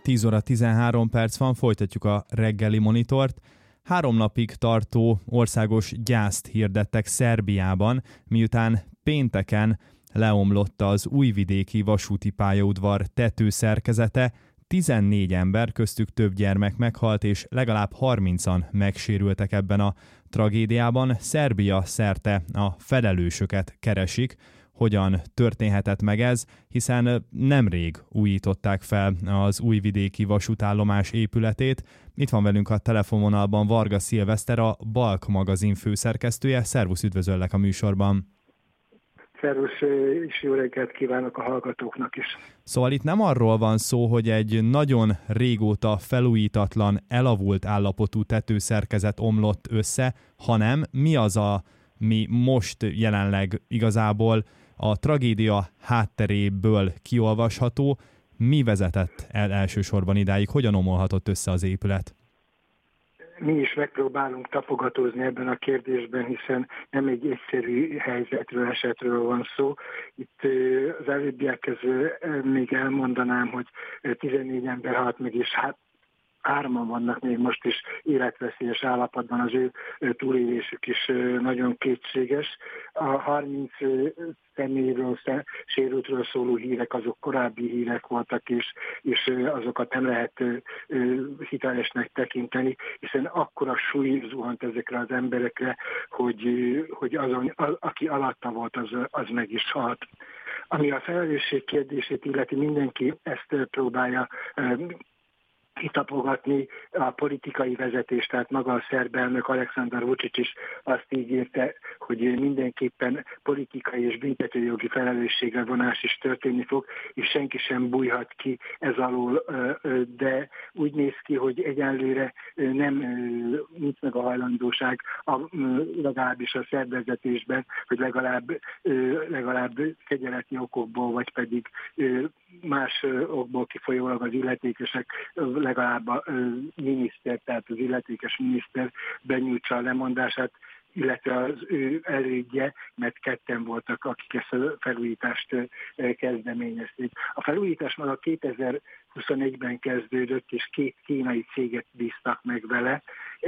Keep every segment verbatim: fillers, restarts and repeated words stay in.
tíz óra tizenhárom perc van, folytatjuk a reggeli monitort. Három napig tartó országos gyászt hirdettek Szerbiában, miután pénteken leomlott az újvidéki vasúti pályaudvar tetőszerkezete, tizennégy ember, köztük több gyermek meghalt, és legalább harmincan megsérültek ebben a tragédiában. Szerbia szerte a felelősöket keresik. Hogyan történhetett meg ez, hiszen nemrég újították fel az újvidéki vasútállomás épületét. Itt van velünk a telefonvonalban Varga Szilveszter, a Balk magazin főszerkesztője. Szervusz, üdvözöllek a műsorban! Szervusz, és jó reggelt kívánok a hallgatóknak is. Szóval itt nem arról van szó, hogy egy nagyon régóta felújítatlan, elavult állapotú tetőszerkezet omlott össze, hanem mi az, ami most jelenleg igazából a tragédia hátteréből kiolvasható, mi vezetett el elsősorban idáig, hogyan omolhatott össze az épület? Mi is megpróbálunk tapogatózni ebben a kérdésben, hiszen nem egy egyszerű helyzetről, esetről van szó. Itt az előbbiekhez még elmondanám, hogy tizennégy ember halt meg, és hát hárman vannak még most is életveszélyes állapotban, az ő túlélésük is nagyon kétséges. A harminc személyről, sérültről szóló hírek, azok korábbi hírek voltak, és, és azokat nem lehet hitelesnek tekinteni, hiszen akkora súly zuhant ezekre az emberekre, hogy, hogy azon, aki alatta volt, az, az meg is halt. Ami a felelősség kérdését illeti, mindenki ezt próbálja kitapogatni, a politikai vezetés, tehát maga a szerb elnök Aleksandar Vučić is azt ígérte, hogy mindenképpen politikai és büntetőjogi felelősségre vonás is történni fog, és senki sem bújhat ki ez alól, de úgy néz ki, hogy egyenlőre nem nincs meg a hajlandóság, a, legalábbis a szerb vezetésben, hogy legalább, legalább fegyeleti okokból, vagy pedig más okból kifolyólag az illetékesek legalább a miniszter, tehát az illetékes miniszter benyújtsa a lemondását, illetve az ő elődje, mert ketten voltak, akik ezt a felújítást kezdeményezték. A felújítás maga kétezer-huszonegyben kezdődött, és két kínai céget bíztak meg vele,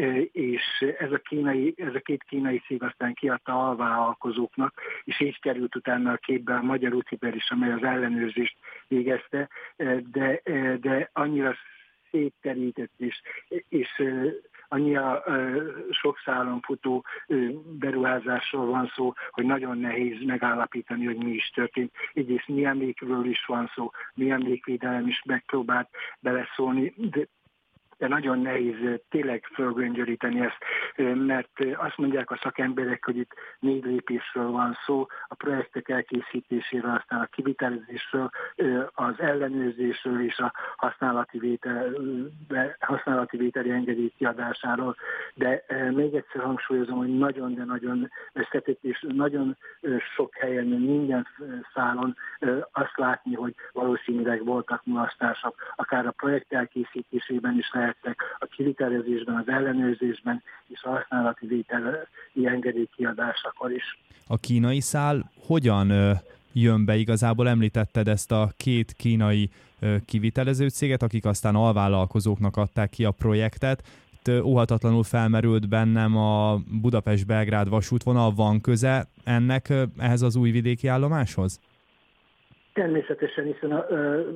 és ez a, kínai, ez a két kínai cég aztán kiadta alvállalkozóknak, és így került utána a képbe a Magyar Útiper is, amely az ellenőrzést végezte, de, de annyira szétterített és, és annyira sok szálon futó beruházásról van szó, hogy nagyon nehéz megállapítani, hogy mi is történt. Egyrészt mi emlékről is van szó, mi emlékvédelem is megpróbált beleszólni, de de nagyon nehéz tényleg fölgöngyöríteni ezt, mert azt mondják a szakemberek, hogy itt négy lépésről van szó, a projektek elkészítéséről, aztán a kivitelezésről, az ellenőrzésről és a használati, vétel, használati vételi engedély kiadásáról. De még egyszer hangsúlyozom, hogy nagyon, de nagyon összetett, és nagyon sok helyen, minden szálon azt látni, hogy valószínűleg voltak mulasztások, akár a projekt elkészítésében is lehet, a kivitelezésben, az ellenőrzésben és a használati vételi engedély kiadásakor is. A kínai szál hogyan ö, jön be? Igazából említetted ezt a két kínai ö, kivitelező céget, akik aztán alvállalkozóknak adták ki a projektet. Itt ö, óhatatlanul felmerült bennem a Budapest-Belgrád vasútvonal, van köze ennek ö, ehhez az újvidéki állomáshoz? Természetesen, hiszen a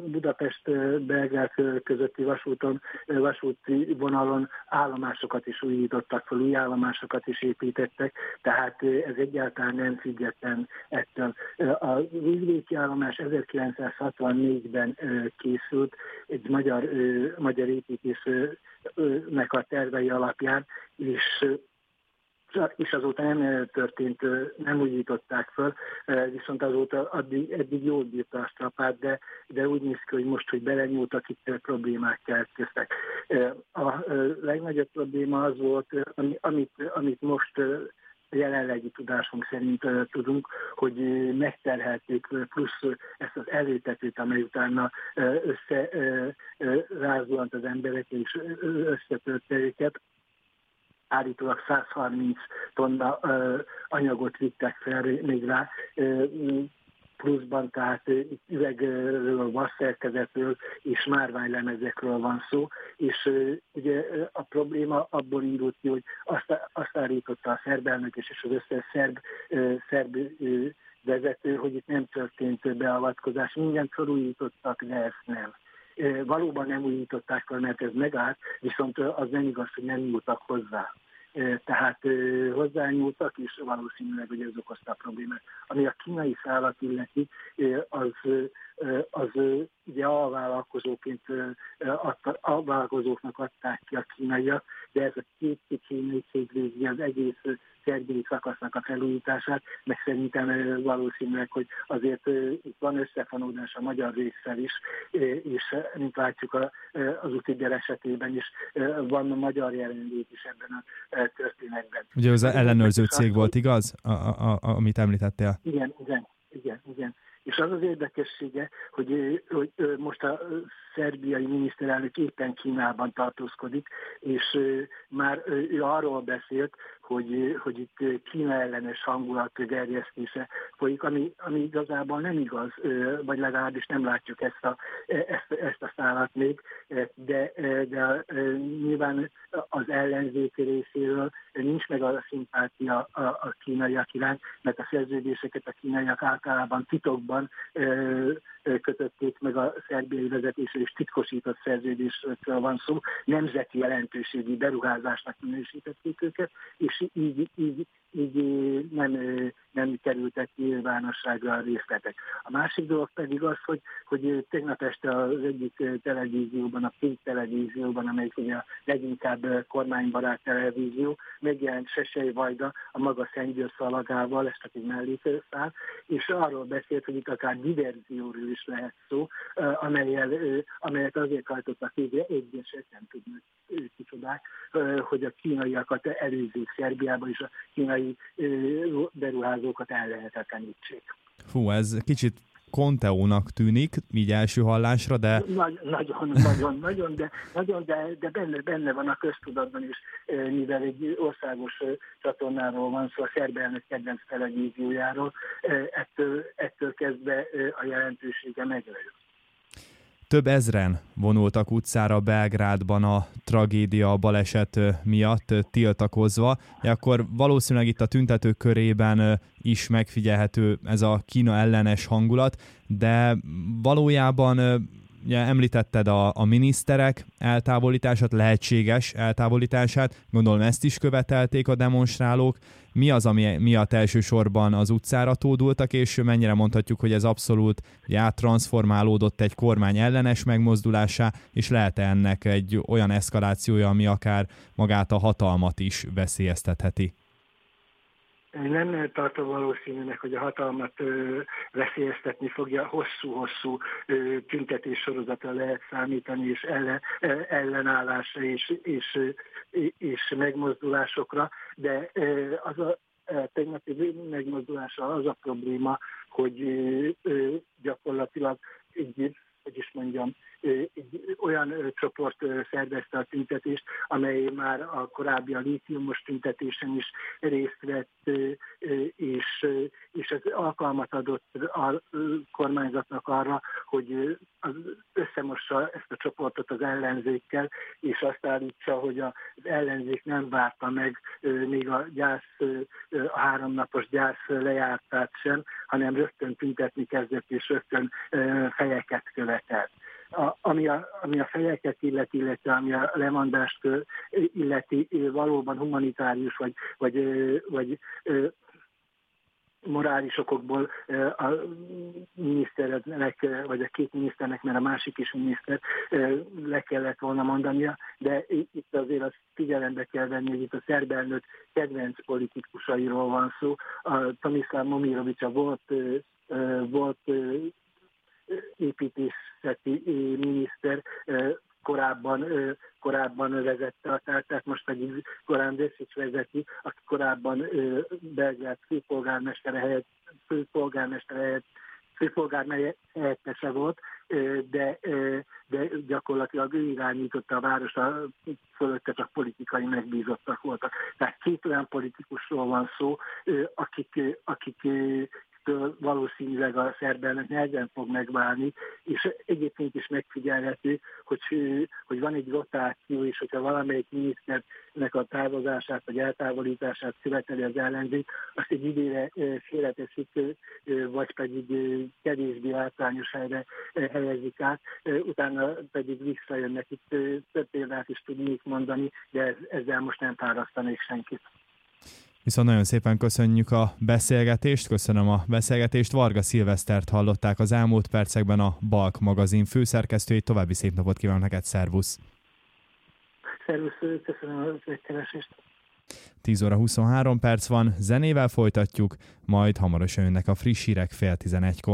Budapest-Belgrád közötti vasúton, vasúti vonalon állomásokat is újítottak fel, új állomásokat is építettek, tehát ez egyáltalán nem független ettől. Az újvidéki állomás ezerkilencszázhatvannégyben készült, egy magyar, magyar építésnek a tervei alapján, és és azóta nem történt, nem újították föl, viszont azóta addig, eddig jól bírta a strapát, de, de úgy néz ki, hogy most, hogy belenyúltak, itt problémák keletkeztek. A legnagyobb probléma az volt, amit, amit most jelenlegi tudásunk szerint tudunk, hogy megterhelték plusz ezt az előtetőt, amely utána összerázulant az emberek, és összetörte őket. Állítólag száz harminc tonna ö, anyagot vittek fel még rá. Ö, pluszban, tehát itt üvegről, vasszerkezetről és márványlemezekről van szó, és ugye a probléma abból indult ki, hogy azt, azt állította a szerb elnök és az összes szerb, szerb vezető, hogy itt nem történt beavatkozás, mindent felújítottak, de ezt nem. Valóban nem újították fel, mert ez megállt, viszont az nem igaz, hogy nem nyúltak hozzá. Tehát hozzányúltak, és valószínűleg, hogy ez okozta a problémát. Ami a kínai szálat illeti, az, az ugye alvállalkozóként, alvállalkozóknak adták ki a kínaiak, de ez a két kínai cég végzi az egész szerbiai szakasznak a felújítását, meg szerintem valószínűleg, hogy azért itt van összefonódás a magyar résszel is, és mint látjuk az Utiger esetében is van magyar jelenlét is ebben a történetben. Ugye az ellenőrző cég volt, igaz? A, a, a, amit említettél. Igen, igen, igen, igen. És az az érdekessége, hogy, hogy most a szerbiai miniszterelnök éppen Kínában tartózkodik, és már ő arról beszélt, hogy, hogy itt Kína ellenes hangulat gerjesztése folyik, ami, ami igazából nem igaz, vagy legalábbis nem látjuk ezt a, ezt, ezt a szálat még, de, de nyilván az ellenzék részéről nincs meg a szimpátia a, a kínaiak iránt, mert a szerződéseket a kínaiak általában titokban kötötték meg a szerbiai vezetésre, és titkosított szerződésről van szó, nemzeti jelentőségű beruházásnak minősítették őket, és így, így, így nem, nem kerültek nyilvánosságra a részletek. A másik dolog pedig az, hogy, hogy tegnap este az egyik televízióban, a Pink televízióban, amelyik ugye a leginkább kormánybarát televízió, megjelent Sesej Vajda a maga szentgyőrszalagával, ez csak egy mellékszál, és arról beszélt, hogy itt akár diverzióról is lehet szó, amelyel, amelyet azért hajtottak végre, egyesek nem tudnak kicsodák, hogy a kínaiakat előzzék Szerbiába, és a kínai beruházókat el lehetetlenítsék. Fú, ez kicsit Conteónak tűnik, így első hallásra, de... Nagy, nagyon, nagyon, nagyon, de, nagyon, de, de benne, benne van a köztudatban is, mivel egy országos csatornáról van szó, a szerb elnök kedvenc televíziójáról, ettől, ettől kezdve a jelentősége megnő. Több ezren vonultak utcára Belgrádban a tragédia, a baleset miatt tiltakozva, akkor valószínűleg itt a tüntetők körében is megfigyelhető ez a Kína ellenes hangulat, de valójában ugye említetted a, a miniszterek eltávolítását, lehetséges eltávolítását, gondolom ezt is követelték a demonstrálók. Mi az, ami miatt elsősorban az utcára tódultak, és mennyire mondhatjuk, hogy ez abszolút áttranszformálódott egy kormány ellenes megmozdulásá, és lehet ennek egy olyan eszkalációja, ami akár magát a hatalmat is veszélyeztetheti? Én nem tartom valószínűnek, hogy a hatalmat ö, veszélyeztetni fogja, hosszú-hosszú ö, tüntetés sorozatra lehet számítani, és ellen, ellenállásra és, és, és megmozdulásokra, de ö, az a tegnapi megmozdulása az a probléma, hogy ö, ö, gyakorlatilag így, hogy is mondjam, egy olyan csoport szervezte a tüntetést, amely már a korábbi a lítiumos tüntetésen is részt vett, és, és ez alkalmat adott a kormányzatnak arra, hogy összemossa ezt a csoportot az ellenzékkel, és azt állítsa, hogy az ellenzék nem várta meg még a gyász, a háromnapos gyász lejártát sem, hanem rögtön tüntetni kezdett, és rögtön fejeket követelt. A, ami, a, ami a fejeket illeti, illetve ami a lemondást illeti, valóban humanitárius vagy, vagy, vagy morális okokból a miniszternek, vagy a két miniszternek, mert a másik is miniszter le kellett volna mondania, de itt azért azt figyelembe kell venni, hogy itt a szerb elnök kedvenc politikusairól van szó. A Tomislav Momirovic volt, volt építészeti miniszter, korábban, korábban vezette a tárcát, most pedig Goran Vesic vezeti, aki korábban Belgrád főpolgármestere helyett, főpolgármestere helyett, főpolgármester helyettese volt, de, de gyakorlatilag ő irányította a várost, fölötte csak politikai megbízottak voltak. Tehát két olyan politikusról van szó, akik, akik valószínűleg a szerb elnök nehezen fog megválni, és egyébként is megfigyelhető, hogy, hogy van egy rotáció, és hogyha valamelyik miniszternek a távozását vagy eltávolítását követeli az ellenzék, azt egy időre félreteszik, vagy pedig kevésbé általános helyre helyezik át, utána pedig visszajönnek. Itt több példát is tudnék mondani, de ezzel most nem fárasztanék senkit. Viszont nagyon szépen köszönjük a beszélgetést, köszönöm a beszélgetést. Varga Szilvesztert hallották az elmúlt percekben, a Balk magazin főszerkesztőjét. További szép napot kívánok neked, szervusz! Szervusz, köszönöm az megkeresést. tíz óra huszonhárom perc van, zenével folytatjuk, majd hamarosan jönnek a friss hírek fél tizenegykor.